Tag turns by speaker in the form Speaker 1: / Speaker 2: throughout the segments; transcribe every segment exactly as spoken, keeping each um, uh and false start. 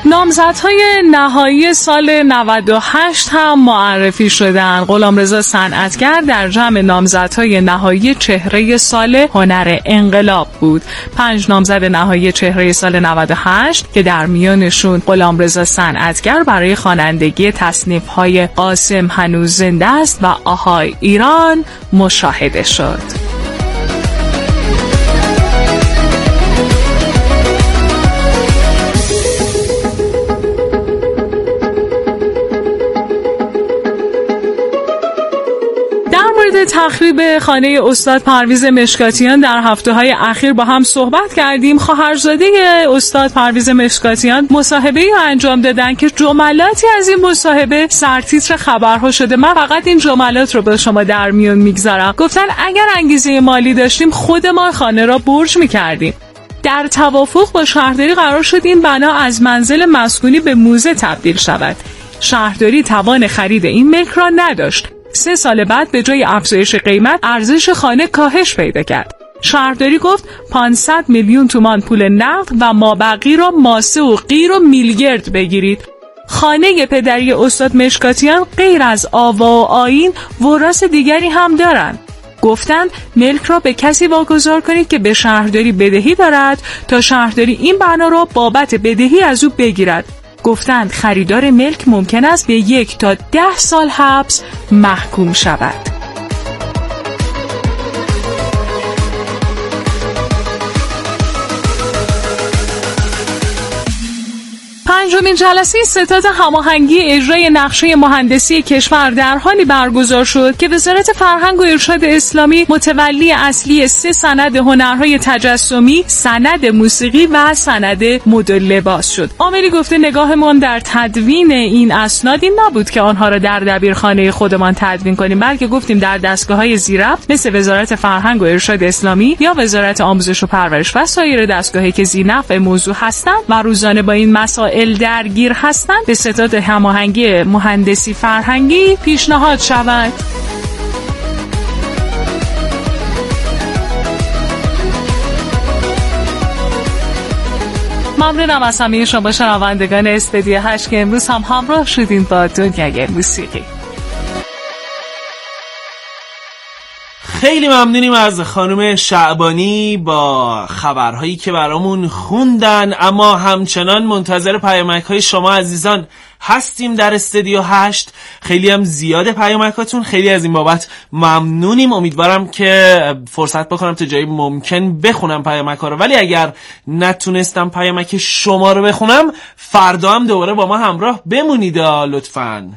Speaker 1: نامزدهای نهایی سال نود و هشت هم معرفی شدن. غلامرضا صنعتگر در جمع نامزدهای نهایی چهره سال هنر انقلاب بود. پنج نامزد نهایی چهره سال نود و هشت که در میانشون غلامرضا صنعتگر برای خوانندگی تصنیف‌های قاسم هنوز زنده است و آهای ایران مشاهده شد. تخریب خانه استاد پرویز مشکاتیان در هفته‌های اخیر با هم صحبت کردیم. خواهرزاده استاد پرویز مشکاتیان مصاحبه‌ای انجام دادن که جملاتی از این مصاحبه سرتیتر خبرها شده. من فقط این جملات رو به شما در میون میگذارم. گفتن اگر انگیزه مالی داشتیم خودمان خانه را برج می‌کردیم. در توافق با شهرداری قرار شد این بنا از منزل مسکونی به موزه تبدیل شود. شهرداری توان خرید این ملک را نداشت. سه سال بعد به جای افزایش قیمت ارزش خانه کاهش پیدا کرد. شهرداری گفت پانصد میلیون تومان پول نقد و مابقی را ماسه و قیر و میلگرد بگیرید. خانه پدری استاد مشکاتیان غیر از آوا و آیین وراث دیگری هم دارند. گفتند ملک را به کسی واگذار کنید که به شهرداری بدهی دارد تا شهرداری این بنا را بابت بدهی از او بگیرد. گفتند خریدار ملک ممکن است به یک تا ده سال حبس محکوم شود. پنجمین جلسه ستاد هماهنگی اجرای نقشه مهندسی کشور در حالی برگزار شد که وزارت فرهنگ و ارشاد اسلامی متولی اصلی سه سند هنرهای تجسمی، سند موسیقی و سند مد لباس شد. عاملی گفته نگاهمان در تدوین این اسناد این نبود که آنها را در دبیرخانه خودمان تدوین کنیم، بلکه گفتیم در دستگاه‌های زیرربط مثل وزارت فرهنگ و ارشاد اسلامی یا وزارت آموزش و پرورش و سایر دستگاه‌هایی که ذی‌نفع موضوع هستند و روزانه با این مسائل درگیر هستند به ستاد هماهنگی مهندسی فرهنگی پیشنهاد شود. ممنونم از همه شما شنوندگان استودیو هشت که امروز هم همراه شدین با دنیای موسیقی.
Speaker 2: خیلی ممنونیم از خانم شعبانی با خبرهایی که برامون خوندن، اما همچنان منتظر پیامک‌های شما عزیزان هستیم در استودیو هشت. خیلی هم زیاده پیامکاتون، خیلی از این بابت ممنونیم. امیدوارم که فرصت بکنم تا جایی ممکن بخونم پیامک‌ها رو، ولی اگر نتونستم پیامک شما رو بخونم فردا هم دوباره با ما همراه بمونید لطفاً.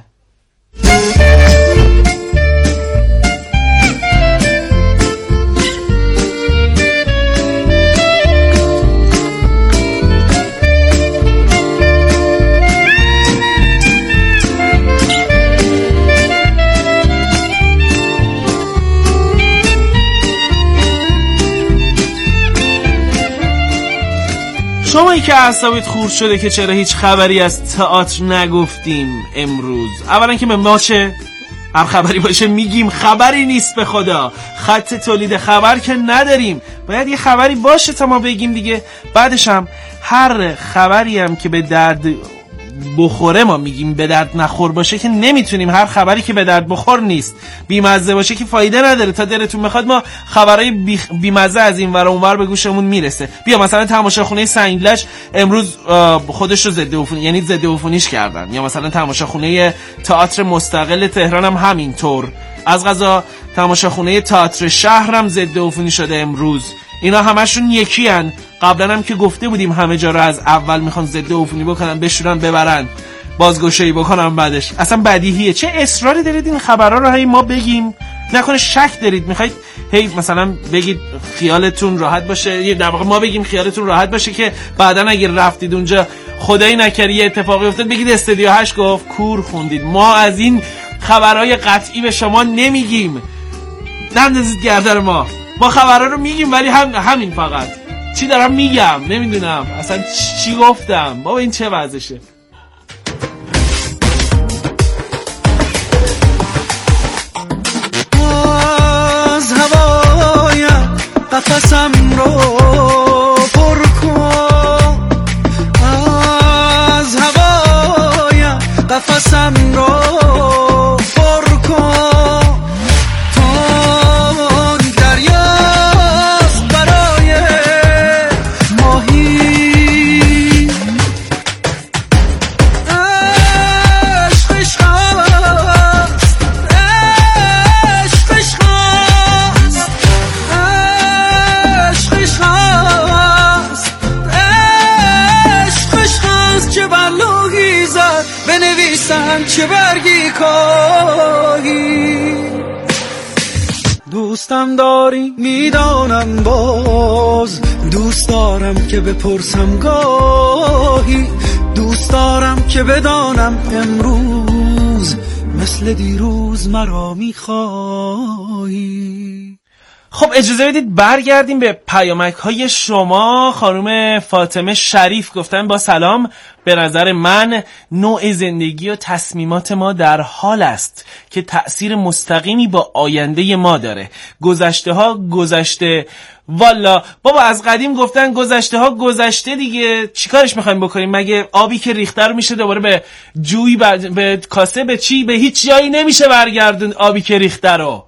Speaker 2: شمایی که اعصابت خورد شده که چرا هیچ خبری از تئاتر نگفتیم امروز، اولا که به ما چه؟ هر خبری باشه میگیم، خبری نیست به خدا. خط تولید خبر که نداریم، باید یه خبری باشه تا ما بگیم دیگه. بعدش هم هر خبری هم که به درد بخوره ما میگیم، به درد نخور باشه که نمیتونیم. هر خبری که به درد بخور نیست، بیمزه باشه که فایده نداره. تا دلتون میخواد ما خبرای بی بیمزه از این ور و اون ور به گوشمون میرسه. بیا مثلا تماشاخونه سنگلج امروز خودش رو ضد عفونی، یعنی ضد عفونیش کردن، یا مثلا تماشاخونه تئاتر مستقل تهران هم همینطور. از قضا تماشاخونه تئاتر شهر هم ضد عفونی شده امروز. اینا همشون یکی ان. قبلا هم که گفته بودیم همه جا رو از اول میخوان ضد عفونی بکنن، بشورن، ببرن، بازگشایی بکنن بعدش. اصلا بدیهیه. چه اصراری دارید این خبرها رو هی ما بگیم؟ نکنه شک دارید میخواید هی مثلا بگید خیالتون راحت باشه، یه در واقع ما بگیم خیالتون راحت باشه که بعداً اگه رفتید اونجا خدایی نکرده یه اتفاقی افتاد بگید استودیو هشت گفت کور خوندید. ما از این خبرهای قطعی به شما نمیگیم. نندازید گردن ما. ما خبرها رو میگیم ولی هم همین فقط. چی دارم میگم نمیدونم اصلا چی گفتم. بابا این چه وضعشه؟
Speaker 3: از هوایم قفسم رو پر کن، از نیستن چه برگی کاهی. دوستم داری میدانم باز، دوست دارم که بپرسم گاهی، دوست دارم که بدانم امروز مثل دیروز مرا میخواهی.
Speaker 2: خب اجازه بدید برگردیم به پیامک های شما. خانم فاطمه شریف گفتن با سلام، به نظر من نوع زندگی و تصمیمات ما در حال است که تأثیر مستقیمی با آینده ما داره. گذشته ها گذشته. والا بابا از قدیم گفتن گذشته ها گذشته دیگه، چیکارش میخوایم بکنیم؟ مگه آبی که ریخته رو میشه دوباره به جوی به, به کاسه به چی به هیچ جایی نمیشه برگردون آبی که ریخته رو.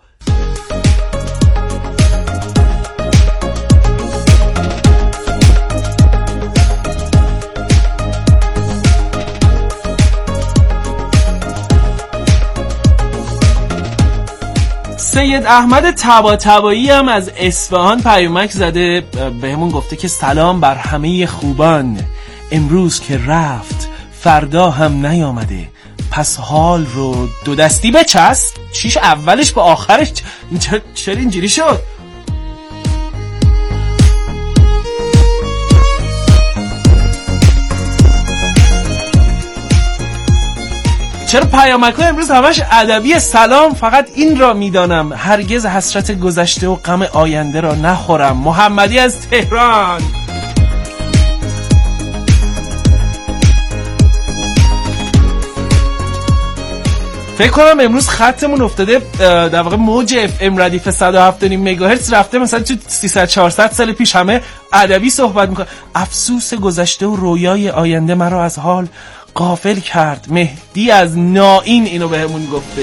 Speaker 2: سید احمد طباطبایی هم از اصفهان پیامک زده، بهمون گفته که سلام بر همه خوبان، امروز که رفت فردا هم نیامده، پس حال رو دو دستی بچست. چیش اولش با آخرش چرا اینجوری شد؟ چرا پیامک‌ها امروز همش ادبی؟ سلام، فقط این را میدانم هرگز حسرت گذشته و غم آینده را نخورم. محمدی از تهران. فکر کنم امروز خطمون افتاده در واقع موج اف ام ردیف صد و هفت و نیم مگاهرتز رفته مثلا تو سیصد چهارصد سال پیش همه ادبی صحبت میکنه. افسوس گذشته و رویای آینده مرا از حال غافل کرد. مهدی از نائین اینو بهمون گفته.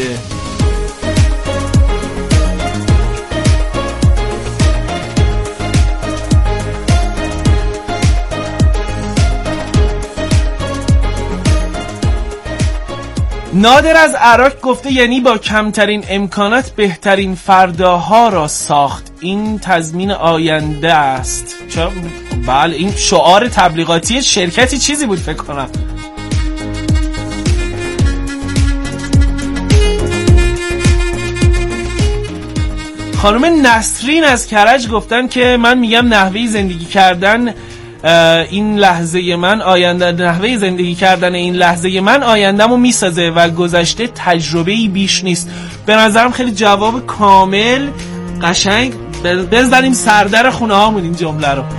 Speaker 2: نادر از عراق گفته یعنی با کمترین امکانات بهترین فرداها را ساخت، این تضمین آینده است. چرا؟ بله، این شعار تبلیغاتی شرکتی چیزی بود فکر کنم. خانم نسرین از کرج گفتن که من میگم نحوه زندگی کردن این لحظه من آینده نحوه زندگی کردن این لحظه من آینده‌مو میسازه و گذشته تجربه‌ای بیش نیست. به نظرم خیلی جواب کامل قشنگ. بزنیم سردر خونه هامون این جمله رو.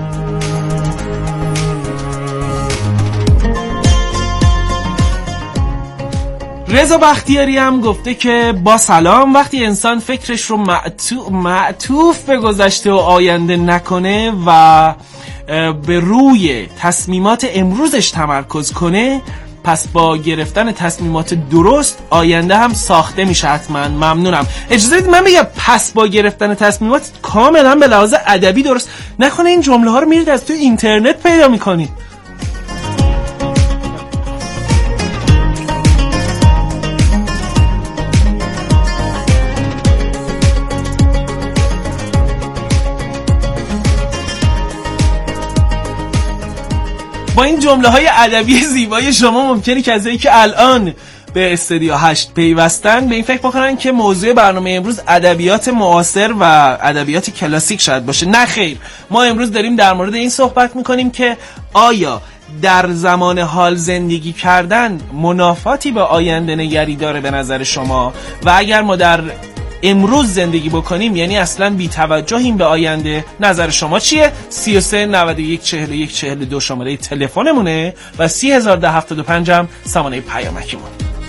Speaker 2: رضا بختیاری هم گفته که با سلام، وقتی انسان فکرش رو معطوف, معطوف به گذشته و آینده نکنه و به روی تصمیمات امروزش تمرکز کنه، پس با گرفتن تصمیمات درست آینده هم ساخته میشه. حتما ممنونم. اجازه بدید من بگم پس با گرفتن تصمیمات کاملا به لحاظ ادبی درست. نکنه این جمله ها رو میرید از تو اینترنت پیدا میکنید. با این جمله های ادبی زیبای شما ممکنه کسایی که الان به استودیو هشت پیوستن به این فکر بکنن که موضوع برنامه امروز ادبیات معاصر و ادبیات کلاسیک شاید باشه. نه خیر، ما امروز داریم در مورد این صحبت میکنیم که آیا در زمان حال زندگی کردن منافاتی با آینده نگری داره به نظر شما؟ و اگر ما در امروز زندگی بکنیم یعنی اصلا بی توجهیم به آینده، نظر شما چیه؟ سی و سه نود و یک چهل و یک چهل و دو شماره تلفنمونه و سی هزار و ده هفتاد و پنج هم سامانه پیامکمون.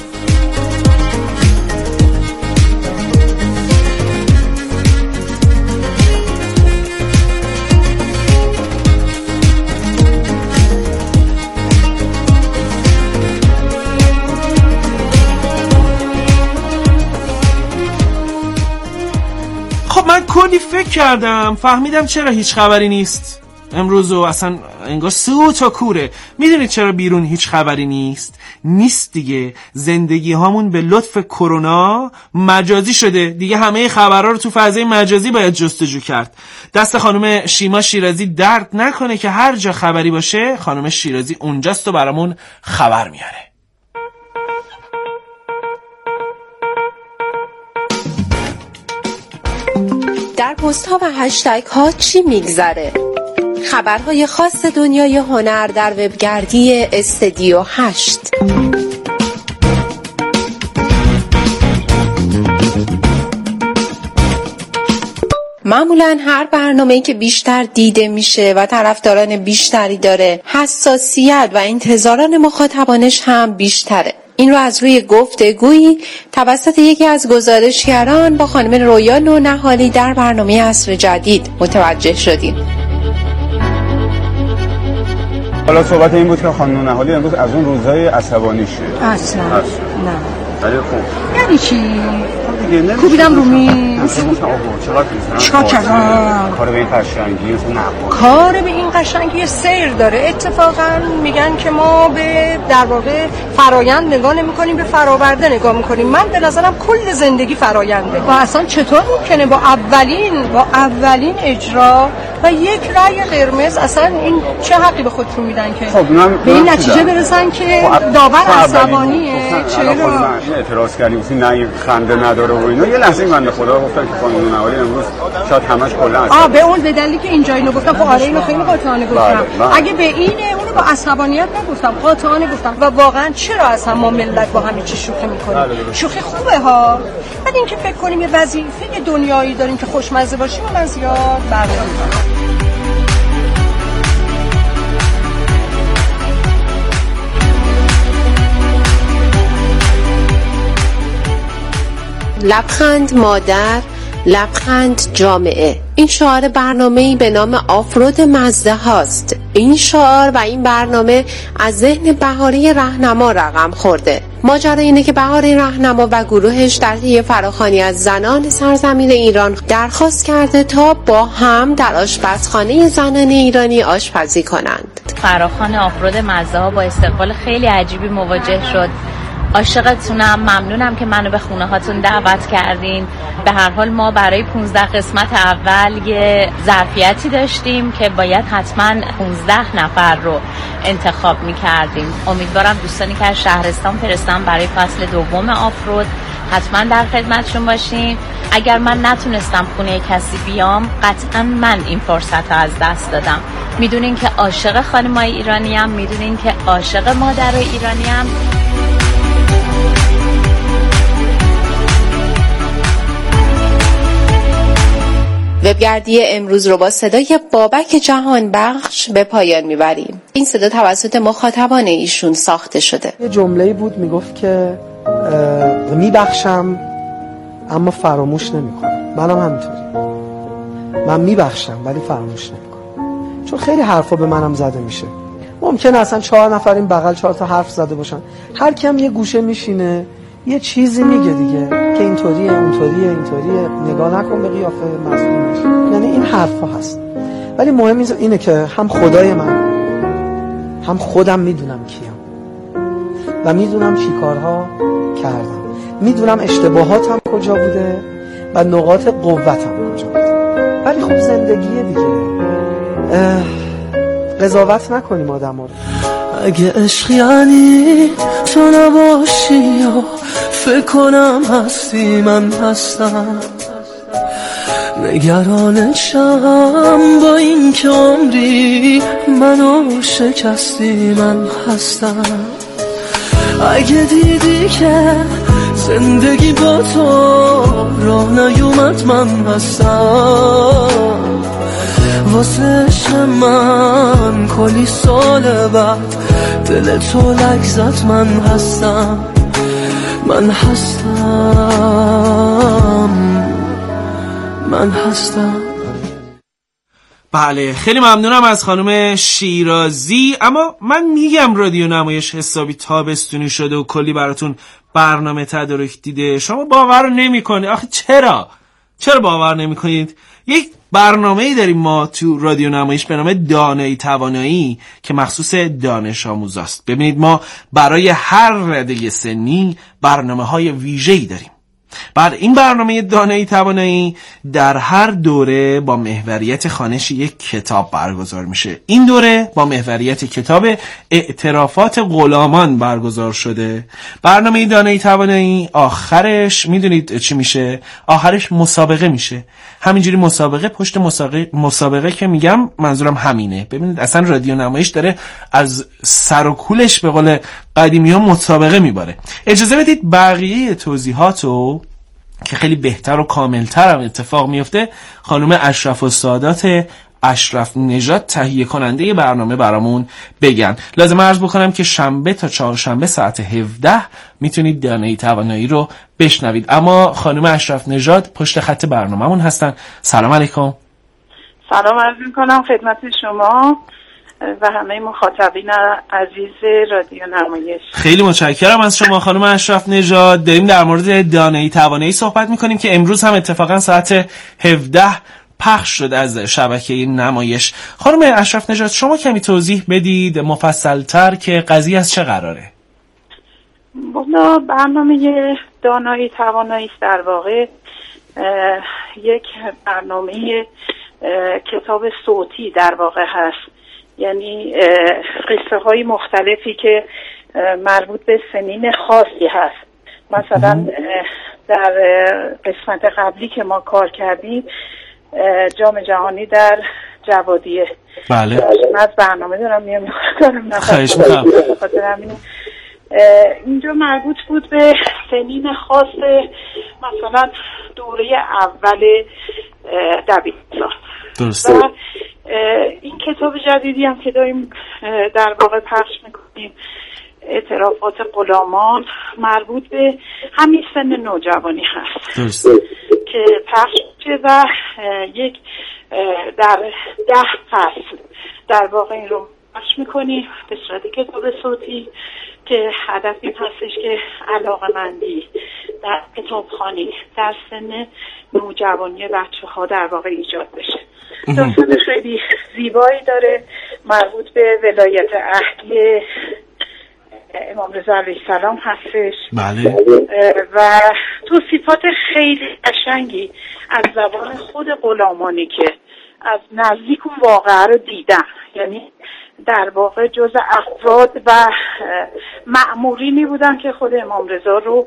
Speaker 2: من کلی فکر کردم، فهمیدم چرا هیچ خبری نیست امروز و اصلا انگار سوت و کوره. میدونید چرا بیرون هیچ خبری نیست؟ نیست دیگه. زندگی هامون به لطف کرونا مجازی شده دیگه. همه خبرها رو تو فضای مجازی باید جستجو کرد. دست خانم شیما شیرازی درد نکنه که هر جا خبری باشه خانم شیرازی اونجاست و برامون خبر میاره.
Speaker 4: پست ها و هشتگ ها چی میگذره؟ خبرهای خاص دنیای هنر در وبگردی استودیو هشت. معمولاً هر برنامه‌ای که بیشتر دیده میشه و طرفداران بیشتری داره، حساسیت و انتظارات مخاطبانش هم بیشتره. این رو از روی گفتگویی توسط یکی از گزارشگران با خانم رویا نونهالی در برنامه عصر جدید متوجه شدیم.
Speaker 5: حالا صحبت این بود که خانم نونهالی امروز از اون روزهای عصبانیشه.
Speaker 6: اصلا نه.
Speaker 5: ولی خب
Speaker 6: یعنی چی؟
Speaker 5: دیگه
Speaker 6: کوبیدم رو میز.
Speaker 5: چقدر
Speaker 6: چیکار کردم؟
Speaker 5: کار به این قشنگی اصلا نبود.
Speaker 6: کار به این قشنگی سیر داره. اتفاقا میگن که ما به در واقع فرایند نگاه نمی‌کنیم، به فراورده نگاه می‌کنیم. من به نظرم کل زندگی فراینده. و اصلا چطور ممکنه با اولین با اولین اجرا و یک رأی قرمز اصلا این چه حقی به خودشون میدن که
Speaker 5: خب
Speaker 6: به این نتیجه برسن که داور عصبانیه؟ چرا
Speaker 5: اعتراض کردیم گفتیم نه خنده نداره و اینا. یه لحظه من به خدا گفتم که خانم نونهالی امروز شاید همش کلا
Speaker 6: آ به اون دلیلی که اینجا اینو گفتم. خب آره اینو خیلی قاطعانه گفتم. اگه به اینه اونو با عصبانیت نگفتم، قاطعانه گفتم. و واقعا چرا اصلا ما ملت با همه چی شوخی میکنیم؟ شوخی خوبه ها، ولی اینکه فکر کنیم یه وظیفه دنیایی داریم که خوشمزه باشیم من زیاد برنامه میکنم.
Speaker 4: لبخند مادر، لبخند جامعه. این شعار برنامه‌ای به نام آفرود مزده هاست. این شعار و این برنامه از ذهن بهاری رهنما رقم خورده. ماجرا اینه که بهاری رهنما و گروهش در طی فراخوانی از زنان سرزمین ایران درخواست کرده تا با هم در آشپزخانه زنان ایرانی آشپزی کنند.
Speaker 7: فراخوان آفرود مزده ها با استقبال خیلی عجیبی مواجه شد. عاشقتونم، ممنونم که منو به خونه هاتون دعوت کردین. به هر حال ما برای پونزده قسمت اول یه ظرفیتی داشتیم که باید حتما پونزده نفر رو انتخاب میکردیم. امیدوارم دوستانی که از شهرستان فرستم برای فصل دوم آفرود حتما در خدمتشون باشیم. اگر من نتونستم خونه کسی بیام، قطعا من این فرصت رو از دست دادم. میدونین که عاشق خانمای ایرانیم، میدونین که عاشق مادرای ایرانیم.
Speaker 4: وبگردی امروز رو با صدای بابک جهان بخش به پایان میبریم. این صدا توسط مخاطبان ایشون ساخته شده.
Speaker 8: یه جمله‌ای بود میگفت که میبخشم اما فراموش نمیکنم. منم همینطوری. من میبخشم ولی فراموش نمیکنم. چون خیلی حرفا به منم زده میشه. ممکنه اصلا چهار نفر این بغل چهار تا حرف زده باشن. هر کم یه گوشه میشینه یه چیزی میگه دیگه که اینطوریه اونطوریه اینطوریه، نگاه نکن به قیافه مظلومش. یعنی این حرفا هست. ولی مهم اینه که هم خدای من هم خودم میدونم کیم و میدونم چی کارها کردم، میدونم اشتباهاتم کجا بوده و نقاط قوتم کجا بوده. ولی خب زندگیه دیگه، قضاوت نکنیم آدم ها رو.
Speaker 3: اگه عشق یعنی تو نباشی و فکر کنم هستی من هستم، نگرانشم با این که عمری منو شکستی من هستم. اگه دیدی که زندگی با تو راه نیومد من هستم، واسه عشق من کلی سال بعد دل تو لگزت من هستم. من هستم من هستم.
Speaker 2: بله خیلی ممنونم از خانم شیرازی. اما من میگم رادیو نمایش حسابی تابستونی شده و کلی براتون برنامه تدارک دیده، شما باور نمی کنید. آخه چرا؟ چرا باور نمی کنید؟ یک برنامه‌ای داریم ما تو رادیو نمایش به نام دانایی توانایی که مخصوص دانش آموزاست. ببینید ما برای هر رده سنی برنامه‌های ویژه‌ای داریم. بعد این برنامه دانایی توانایی در هر دوره با محوریت خوانش یک کتاب برگزار میشه. این دوره با محوریت کتاب اعترافات غلامان برگزار شده. برنامه دانایی توانایی آخرش میدونید چی میشه؟ آخرش مسابقه میشه. همینجوری مسابقه پشت مسابقه مسابقه که میگم منظورم همینه. ببینید اصلا رادیو نمایش داره از سر و کولش به قول قدیمی‌ها مسابقه میباره. اجازه بدید بقیه توضیحاتو که خیلی بهتر و کاملتر هم اتفاق میفته خانم اشرف السادات اشرف نژاد تهیه کننده برنامه برامون بگن. لازم عرض بکنم که شنبه تا چهارشنبه ساعت هفده میتونید دانایی توانایی رو بشنوید. اما خانم اشرف نژاد پشت خط برنامه‌مون هستن. سلام علیکم.
Speaker 9: سلام عرض میکنم خدمت شما و همه مخاطبین عزیز رادیو نمایش.
Speaker 2: خیلی متشکرم از شما خانم اشرف نژاد. داریم در مورد دانایی توانایی صحبت میکنیم که امروز هم اتفاقا ساعت هفده پخش شد از شبکه نمایش. خانم اشرف نژاد شما کمی توضیح بدید مفصل‌تر که قضیه از چه قراره؟
Speaker 9: والا برنامه دانایی توانایی در واقع یک برنامه کتاب صوتی در واقع هست، یعنی قصه های مختلفی که مربوط به سنین خاصی هست. مثلا در قسمت قبلی که ما کار کردیم جام جهانی در جوادیه،
Speaker 2: بله
Speaker 9: من از برنامه دارم میام میخوام
Speaker 2: خواهش میکنم.
Speaker 9: اینجا مربوط بود به سنین خاص، مثلا دوره اول دبیرستان.
Speaker 2: درسته.
Speaker 9: و این کتاب جدیدی هم که داریم در واقع پخش میکنیم اعترافات غلامان مربوط به همین سن نوجوانی هست.
Speaker 2: درسته.
Speaker 9: که پخش میشه و یک در ده فصل در واقع این رو پخش میکنیم به صورت کتاب صوتی که هدف این هستش که علاقه‌مندی در کتابخوانی در سن نوجوانی بچه ها در واقع ایجاد بشه. داستان خیلی زیبایی داره مربوط به ولایت عهدی امام رضا علیه السلام هستش.
Speaker 2: بله.
Speaker 9: و توصیفات خیلی قشنگی از زبان خود غلامانی که از نزدیک اون واقعه رو دیدن، یعنی در واقع جز افراد و مأمورینی بودن که خود امام رضا رو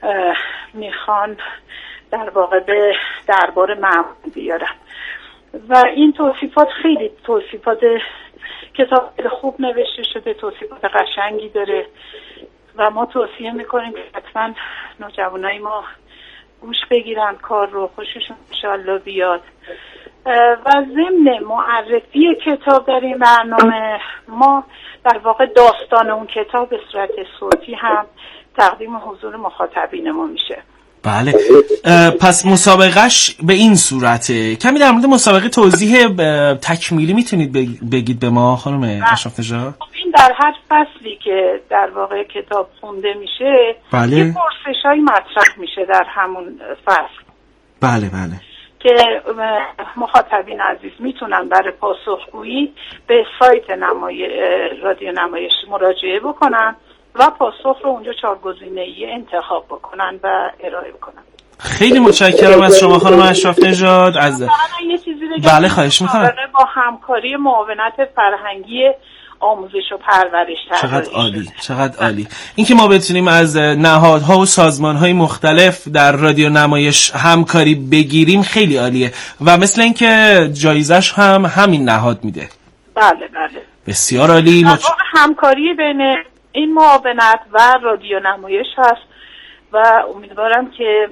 Speaker 9: میخوان در واقع به دربار مأمور بیارن. و این توصیفات خیلی توصیفات کتاب خوب نوشته شده، توصیفات قشنگی داره و ما توصیه میکنیم که حتما نوجوانای ما گوش بگیرن، کار رو خوششون انشالله بیاد. و ضمن معرفی کتاب در این برنامه ما در واقع داستان اون کتاب به صورت صوتی هم تقدیم حضور مخاطبین ما میشه.
Speaker 2: بله. پس مسابقهش به این صورته. کمی در مورد مسابقه توضیح تکمیلی میتونید بگید به ما خانم اشرف نژاد؟
Speaker 9: این در هر فصلی که در واقع کتاب خونده میشه
Speaker 2: بله.
Speaker 9: یه پرسش‌هایی مطرح میشه در همون فصل.
Speaker 2: بله بله.
Speaker 9: که مخاطبین عزیز میتونن برای پاسخگویی به سایت نمای... رادیو نمایش مراجعه بکنن و پاسخ رو اونجا چهار گزینه‌ای انتخاب بکنن و ارائه بکنن.
Speaker 2: خیلی متشکرم از شما خانم اشرف نژاد. از
Speaker 9: یه چیزی بگم.
Speaker 2: بله خواهش می‌کنم.
Speaker 9: با همکاری معاونت فرهنگی آموزش و پرورش
Speaker 2: چقدر عالی، چقدر عالی. اینکه ما بتونیم از نهادها و سازمان‌های مختلف در رادیو نمایش همکاری بگیریم خیلی عالیه و مثل اینکه جایزش هم همین نهاد میده.
Speaker 9: بله بله.
Speaker 2: بسیار عالی.
Speaker 9: مچ... همکاری بین این معاونت و رادیو نمایش هست و امیدوارم که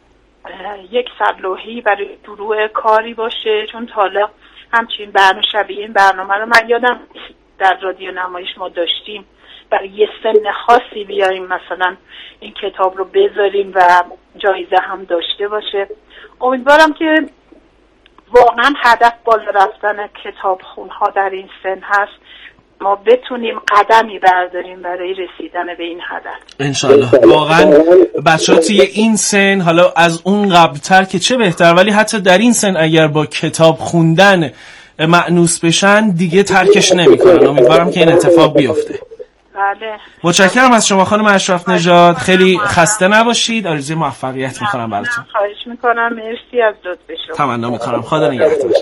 Speaker 9: یک سرلوحی برای شروع کاری باشه، چون تا حالا همچین برنامه شبیه این برنامه رو من یادم در رادیو نمایش ما داشتیم برای یه سن خاصی بیاریم مثلا این کتاب رو بذاریم و جایزه هم داشته باشه. امیدوارم که واقعا هدف بالا رفتن کتابخونها در این سن هست، ما بتونیم قدمی برداریم برای رسیدن به این هدف
Speaker 2: انشالله. واقعا بچه‌ها توی این سن، حالا از اون قبلتر که چه بهتر، ولی حتی در این سن اگر با کتاب خوندن مأنوس بشن دیگه ترکش نمی‌کنن. امیدوارم که این اتفاق بیفته.
Speaker 9: بله.
Speaker 2: متشکرم از شما خانم اشرف نژاد، خیلی خسته نباشید، آرزوی موفقیت میکنم براتون.
Speaker 9: خواهش میکنم، مرسی از لطف شما.
Speaker 2: تمنا میکنم، خدا نگهدار.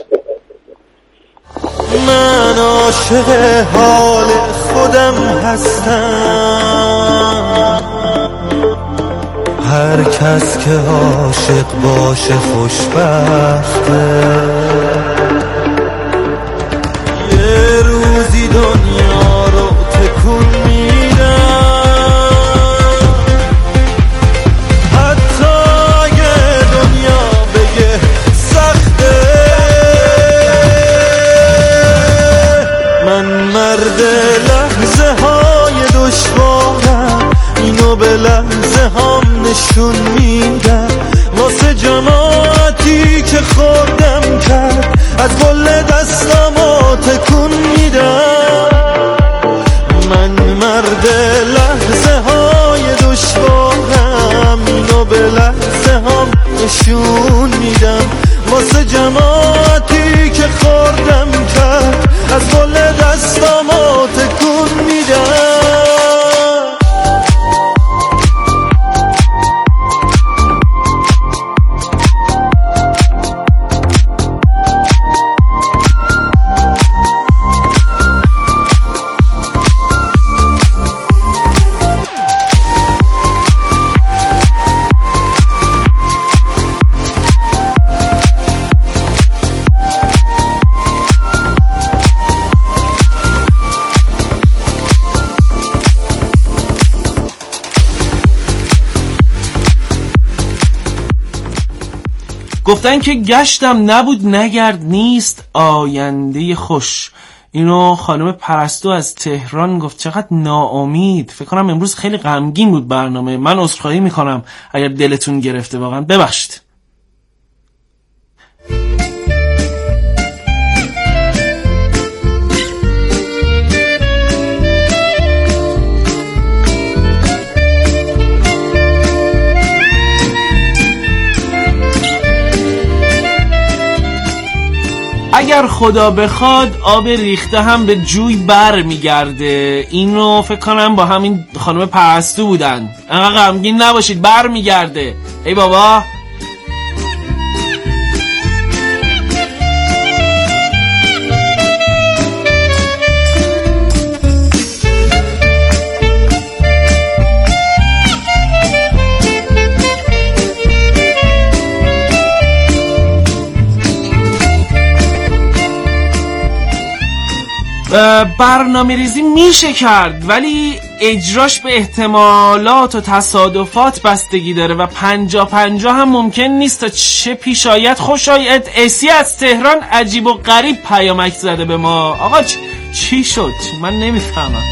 Speaker 3: من عاشق حال خودم هستم، هر کس که عاشق باشه خوشبخته، یه روزی دنیا رو تکون میدم، حتی اگه دنیا بگه سخته. من مرد لحظه های دشوارم، اینو به لحظه هم نشون میدم، واسه جماعتی که خوردم کرد از گل دستامو تکون میدم. من مرد لحظه های دشوارم، اینو به لحظه هم نشون میدم، واسه جماعتی که خوردم کرد از گل دستامو تکون میدم.
Speaker 2: گفتن که گشتم نبود نگرد نیست آینده خوش. اینو خانم پرستو از تهران گفت. چقدر ناامید. فکر کنم امروز خیلی غمگین بود برنامه. من عذرخواهی میکنم اگر دلتون گرفته، واقعا ببخشید. اگر خدا بخواد آب ریخته هم به جوی بر میگرده. اینو فکر کنم با همین خانم پرستو بودن. انقدر غمگین نباشید، بر میگرده. ای بابا. برنامه ریزی میشه کرد، ولی اجراش به احتمالات و تصادفات بستگی داره و پنجا پنجا هم ممکن نیست تا چه پیش آید خوش آید. اسی از تهران عجیب و غریب پیامک زده به ما. آقا چی شد؟ من نمیفهمم.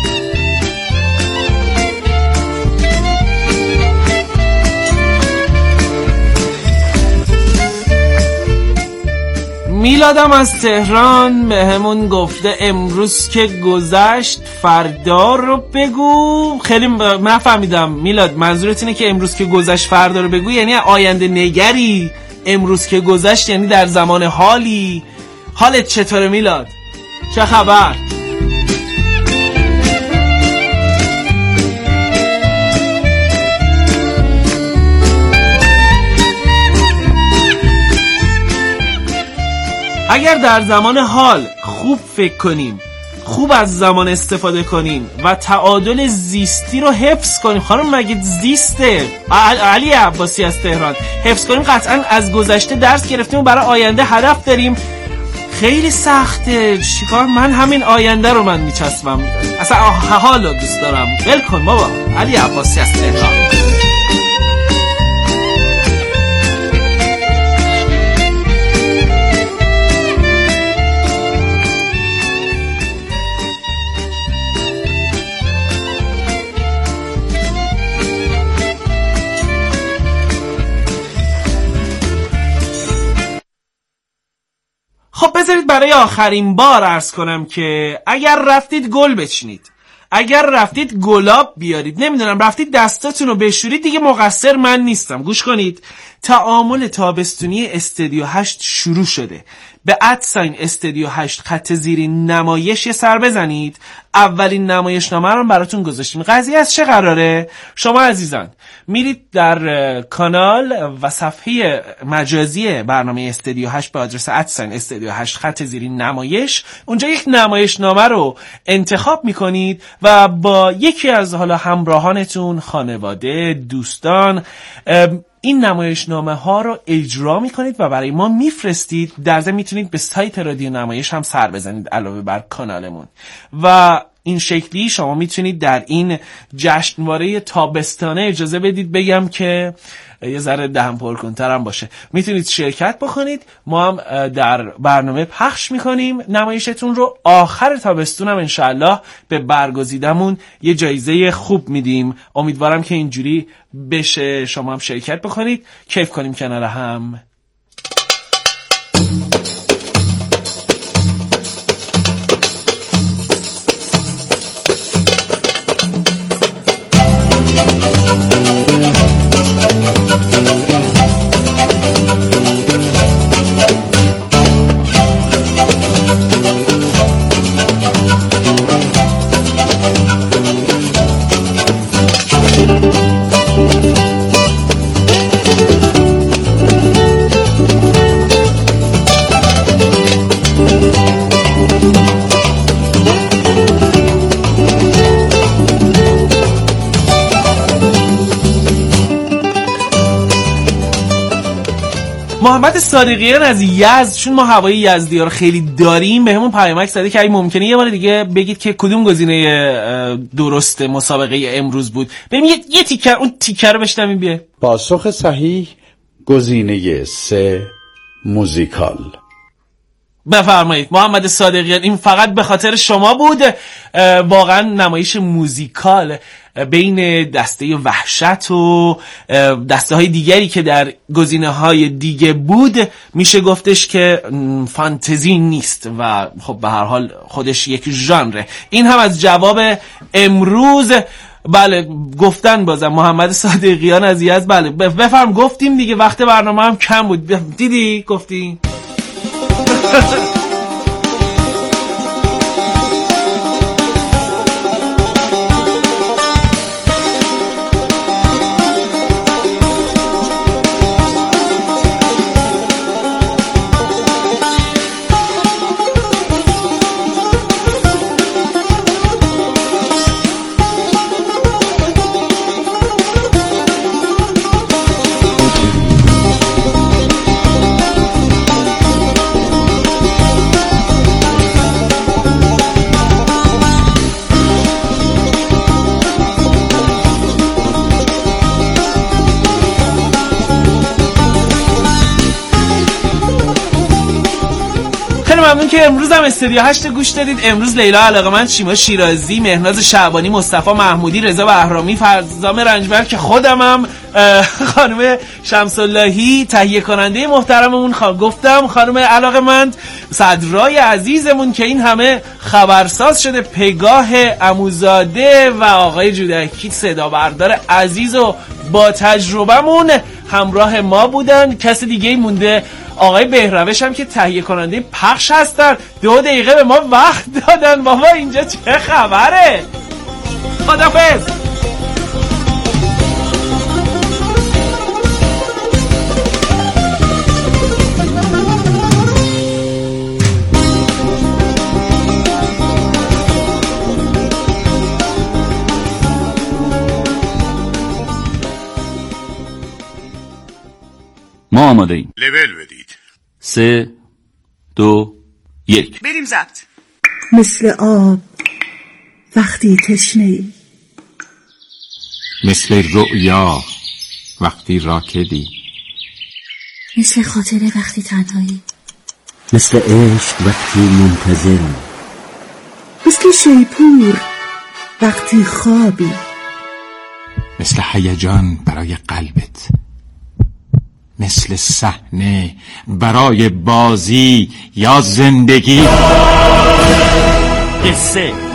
Speaker 2: میلادم از تهران به همون گفته امروز که گذشت فردا رو بگو. خیلی نفهمیدم میلاد، منظورت اینه که امروز که گذشت فردا رو بگو یعنی آینده نگری؟ امروز که گذشت یعنی در زمان حالی؟ حالت چطوره میلاد؟ چه خبر؟ اگر در زمان حال خوب فکر کنیم، خوب از زمان استفاده کنیم و تعادل زیستی رو حفظ کنیم. خانم مگه زیسته؟ علی عباسی از تهران. حفظ کنیم قطعا از گذشته درس گرفتیم و برای آینده هدف داریم. خیلی سخته. چیکار؟ من همین آینده رو من میچسبم، اصلا حال رو دوست دارم. ول کن بابا. علی عباسی از تهران. خب بذارید برای آخرین بار عرض کنم که اگر رفتید گل بچینید، اگر رفتید گلاب بیارید، نمیدونم رفتید دستاتون رو بشورید، دیگه مقصر من نیستم. گوش کنید، تعامل تابستونی استودیو هشت شروع شده. به ادساین استودیو هشت خط زیری نمایش یه سر بزنید. اولین نمایشنامه رو براتون گذاشتیم. قضیه از چه قراره؟ شما عزیزان میرید در کانال و صفحه مجازی برنامه استودیو هشت به آدرس ادساین استودیو هشت خط زیری نمایش، اونجا یک نمایشنامه رو انتخاب میکنید و با یکی از حالا همراهانتون، خانواده، دوستان این نمایشنامه ها رو اجرا میکنید و برای ما میفرستید. در ضمن میتونید به سایت رادیو نمایش هم سر بزنید علاوه بر کانالمون و این شکلی شما میتونید در این جشنواره تابستانه، اجازه بدید بگم که یه ذره دهن پرکن‌تر هم باشه، میتونید شرکت بکنید. ما هم در برنامه پخش میکنیم نمایشتون رو. آخر تابستون هم انشالله به برگزیدمون یه جایزه خوب میدیم. امیدوارم که اینجوری بشه، شما هم شرکت بکنید، کیف کنیم کنار هم. محمد صادقیان از یزد، چون ما هوای یزدی ها رو خیلی داریم، به همون پیامک زده که اگه ممکنه یه بار دیگه بگید که کدوم گزینه درست مسابقه امروز بود. بریم یه, یه تیکر اون تیکر رو بشنویم. بیه
Speaker 10: پاسخ صحیح گزینه سه، موزیکال.
Speaker 2: بفرمایید محمد صادقیان، این فقط به خاطر شما بود. واقعا نمایش موزیکال بین دسته وحشت و دسته های دیگری که در گزینه های دیگه بود میشه گفتش که فانتزی نیست و خب به هر حال خودش یک ژانره. این هم از جواب امروز. بله گفتن بازم محمد صادقیان از یزد. بله بفرم، گفتیم دیگه، وقت برنامه هم کم بود. دیدی گفتی؟ ممنون که امروز هم استودیو هشت گوش دادید. امروز لیلا علاقمند، شیما شیرازی، مهناز شعبانی، مصطفی محمودی، رضا بهرامی، فرزام رنجبر که خودمم، خانم شمس اللهی تهیه کننده محترممون، خا... گفتم خانم علاقمند، صدرای عزیزمون که این همه خبرساز شده، پگاه عموزاده و آقای جودکی صدا بردار عزیز و با تجربهمون همراه ما بودن. کسی دیگه مونده؟ آقای بهروش هم که تهیه کننده پخش هستن، دو دقیقه به ما وقت دادن. بابا اینجا چه خبره؟ خداحافظ.
Speaker 11: ما آماده ایم.
Speaker 12: لول بدید.
Speaker 11: سه دو یک
Speaker 12: بریم ضبط.
Speaker 13: مثل آب وقتی تشنه‌ای،
Speaker 12: مثل رؤیا وقتی راکدی،
Speaker 13: مثل خاطره وقتی تنهایی،
Speaker 14: مثل عشق وقتی منتظری،
Speaker 13: مثل شیپور وقتی خوابی،
Speaker 12: مثل هیجان برای قلبت، مثل صحنه برای بازی یا زندگی.
Speaker 2: قصه